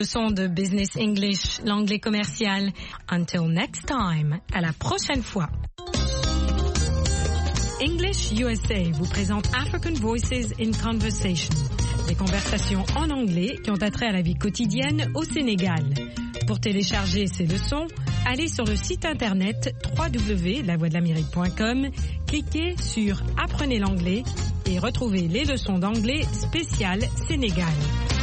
Leçon de Business English, l'anglais commercial. Until next time, à la prochaine fois. English USA vous présente African Voices in Conversation, des conversations en anglais qui ont attrait à la vie quotidienne au Sénégal. Pour télécharger ces leçons, allez sur le site internet www.lavoixdelamérique.com, cliquez sur Apprenez l'anglais et retrouvez les leçons d'anglais spéciales Sénégal.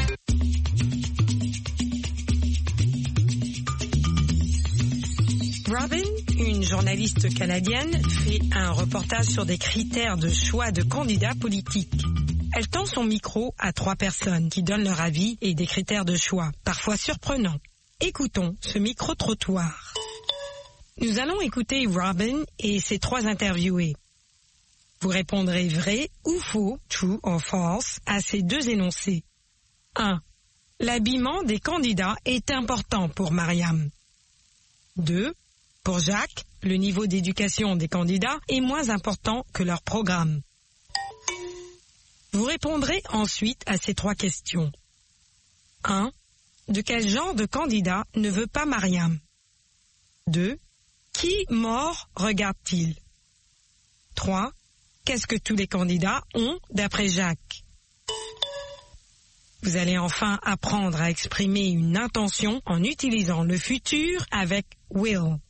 Robin, une journaliste canadienne, fait un reportage sur des critères de choix de candidats politiques. Elle tend son micro à 3 personnes qui donnent leur avis et des critères de choix, parfois surprenants. Écoutons ce micro-trottoir. Nous allons écouter Robin et ses 3 interviewés. Vous répondrez vrai ou faux, true or false, à ces 2 énoncés. 1. L'habillement des candidats est important pour Mariam. 2. Pour Jacques, le niveau d'éducation des candidats est moins important que leur programme. Vous répondrez ensuite à ces 3 questions. 1. De quel genre de candidat ne veut pas Mariam? 2. Qui mort regarde-t-il? 3. Qu'est-ce que tous les candidats ont d'après Jacques? Vous allez enfin apprendre à exprimer une intention en utilisant le futur avec will.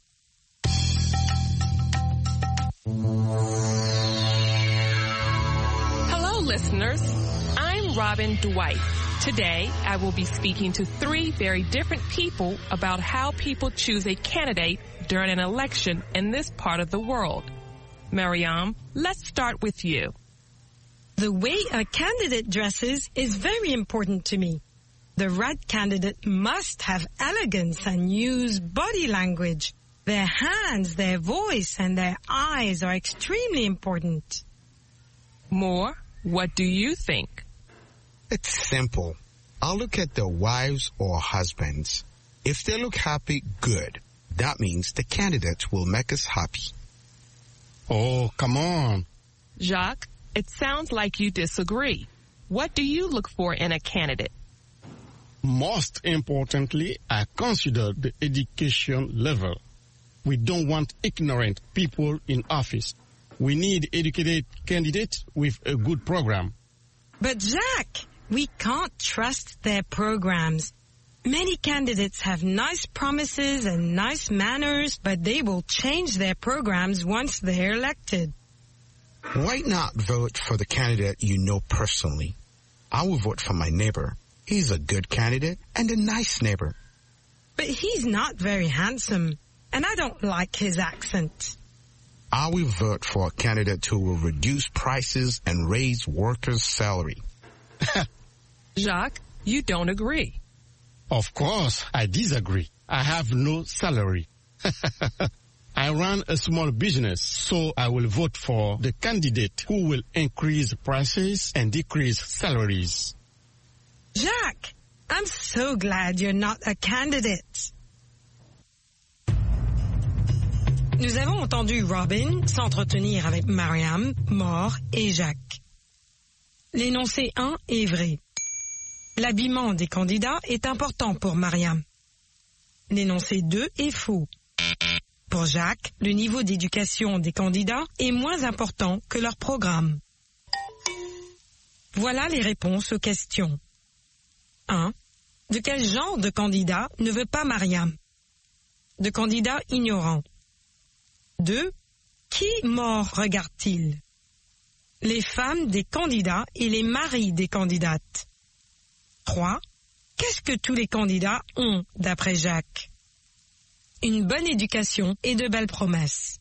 Hello, listeners. I'm Robin Dwight. Today, I will be speaking to 3 very different people about how people choose a candidate during an election in this part of the world. Mariam, let's start with you. The way a candidate dresses is very important to me. The right candidate must have elegance and use body language. Their hands, their voice, and their eyes are extremely important. Moore, what do you think? It's simple. I'll look at their wives or husbands. If they look happy, good. That means the candidate will make us happy. Oh, come on. Jacques, it sounds like you disagree. What do you look for in a candidate? Most importantly, I consider the education level. We don't want ignorant people in office. We need educated candidates with a good program. But Jacques, we can't trust their programs. Many candidates have nice promises and nice manners, but they will change their programs once they're elected. Why not vote for the candidate you know personally? I will vote for my neighbor. He's a good candidate and a nice neighbor. But he's not very handsome, and I don't like his accent. I will vote for a candidate who will reduce prices and raise workers' salary. Jacques, you don't agree. Of course, I disagree. I have no salary. I run a small business, so I will vote for the candidate who will increase prices and decrease salaries. Jacques, I'm so glad you're not a candidate. Nous avons entendu Robin s'entretenir avec Mariam, Moore et Jacques. L'énoncé 1 est vrai. L'habillement des candidats est important pour Mariam. L'énoncé 2 est faux. Pour Jacques, le niveau d'éducation des candidats est moins important que leur programme. Voilà les réponses aux questions. 1. De quel genre de candidat ne veut pas Mariam? De candidats ignorants. 2. Qui mort regarde-t-il? Les femmes des candidats et les maris des candidates. 3. Qu'est-ce que tous les candidats ont d'après Jacques? Une bonne éducation et de belles promesses.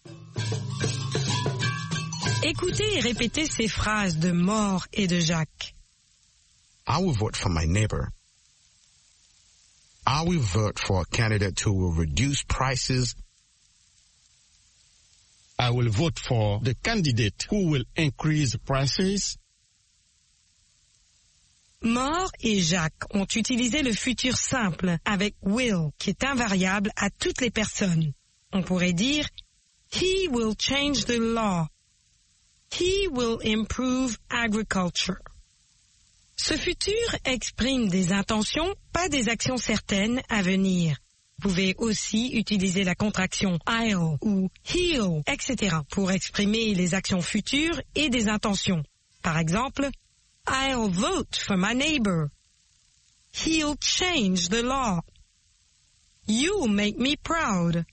Écoutez et répétez ces phrases de Moore et de Jacques. I will vote for my neighbor. I will vote for a candidate who will reduce prices. I will vote for the candidate who will increase prices. Moore et Jacques ont utilisé le futur simple avec will, qui est invariable à toutes les personnes. On pourrait dire He will change the law. He will improve agriculture. Ce futur exprime des intentions, pas des actions certaines à venir. Vous pouvez aussi utiliser la contraction I'll ou he'll, etc. pour exprimer les actions futures et des intentions. Par exemple, I'll vote for my neighbor. He'll change the law. You'll make me proud.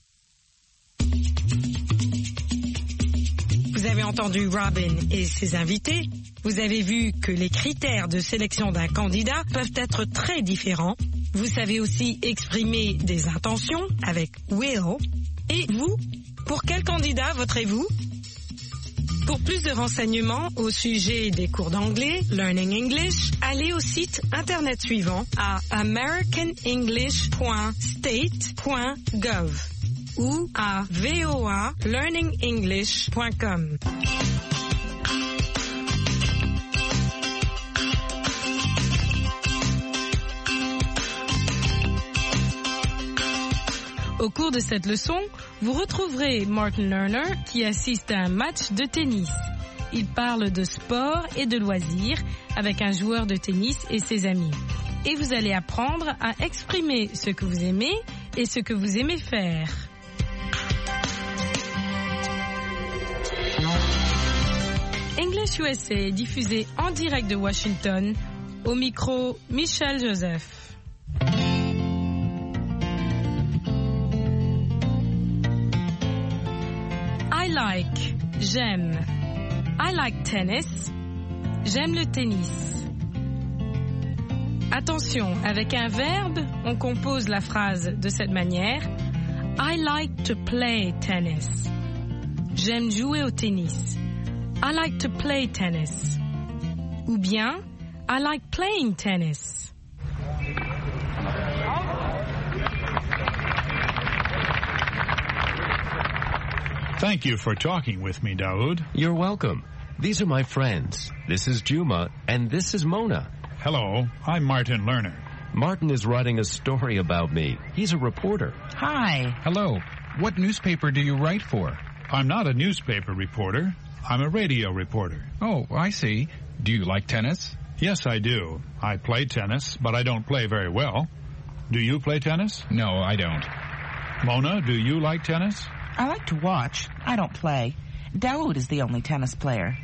Vous avez entendu Robin et ses invités. Vous avez vu que les critères de sélection d'un candidat peuvent être très différents. Vous savez aussi exprimer des intentions avec will. Et vous, pour quel candidat voterez-vous? Pour plus de renseignements au sujet des cours d'anglais, Learning English, allez au site internet suivant à americanenglish.state.gov ou à voalearningenglish.com. Au cours de cette leçon, vous retrouverez Martin Lerner qui assiste à un match de tennis. Il parle de sport et de loisirs avec un joueur de tennis et ses amis. Et vous allez apprendre à exprimer ce que vous aimez et ce que vous aimez faire. English USA est diffusé en direct de Washington. Au micro, Michel Joseph. I like, j'aime. I like tennis. J'aime le tennis. Attention, avec un verbe, on compose la phrase de cette manière. I like to play tennis. J'aime jouer au tennis. I like to play tennis. Ou bien, I like playing tennis. Thank you for talking with me, Daoud. You're welcome. These are my friends. This is Juma, and this is Mona. Hello, I'm Martin Lerner. Martin is writing a story about me. He's a reporter. Hi. Hello. What newspaper do you write for? I'm not a newspaper reporter. I'm a radio reporter. Oh, I see. Do you like tennis? Yes, I do. I play tennis, but I don't play very well. Do you play tennis? No, I don't. Mona, do you like tennis? I like to watch. I don't play. Daoud is the only tennis player.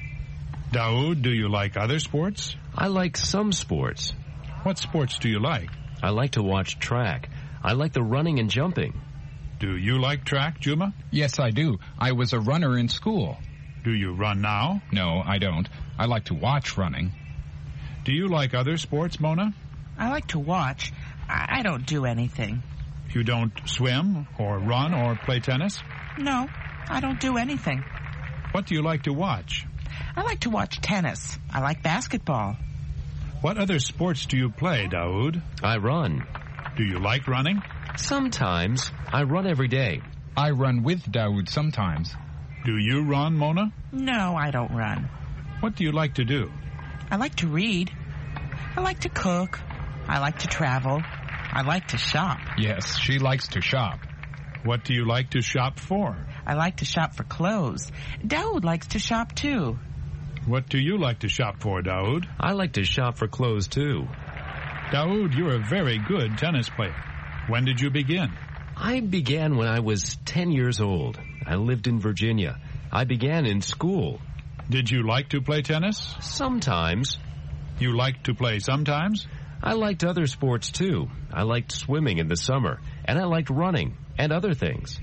Daoud, do you like other sports? I like some sports. What sports do you like? I like to watch track. I like the running and jumping. Do you like track, Juma? Yes, I do. I was a runner in school. Do you run now? No, I don't. I like to watch running. Do you like other sports, Mona? I like to watch. I don't do anything. You don't swim or run or play tennis? No, I don't do anything. What do you like to watch? I like to watch tennis. I like basketball. What other sports do you play, Daoud? I run. Do you like running? Sometimes. I run every day. I run with Daoud sometimes. Do you run, Mona? No, I don't run. What do you like to do? I like to read. I like to cook. I like to travel. I like to shop. Yes, she likes to shop. What do you like to shop for? I like to shop for clothes. Daoud likes to shop too. What do you like to shop for, Daoud? I like to shop for clothes too. Daoud, you're a very good tennis player. When did you begin? I began when I was 10 years old. I lived in Virginia. I began in school. Did you like to play tennis? Sometimes. You liked to play sometimes? I liked other sports too. I liked swimming in the summer, and I liked running and other things.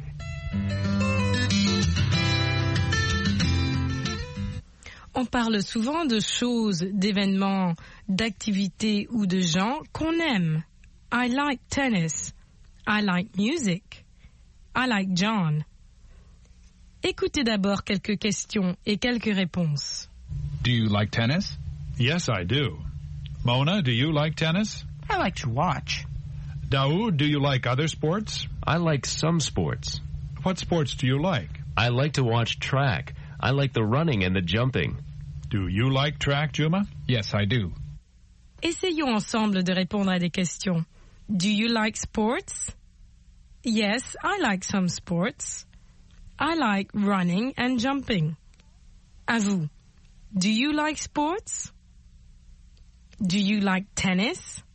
On parle souvent de choses, d'événements, d'activités ou de gens qu'on aime. I like tennis. I like music. I like John. Écoutez d'abord quelques questions et quelques réponses. Do you like tennis? Yes, I do. Mona, do you like tennis? I like to watch. Daoud, do you like other sports? I like some sports. What sports do you like? I like to watch track. I like the running and the jumping. Do you like track, Juma? Yes, I do. Essayons ensemble de répondre à des questions. Do you like sports? Yes, I like some sports. I like running and jumping. À vous. Do you like sports? Do you like tennis?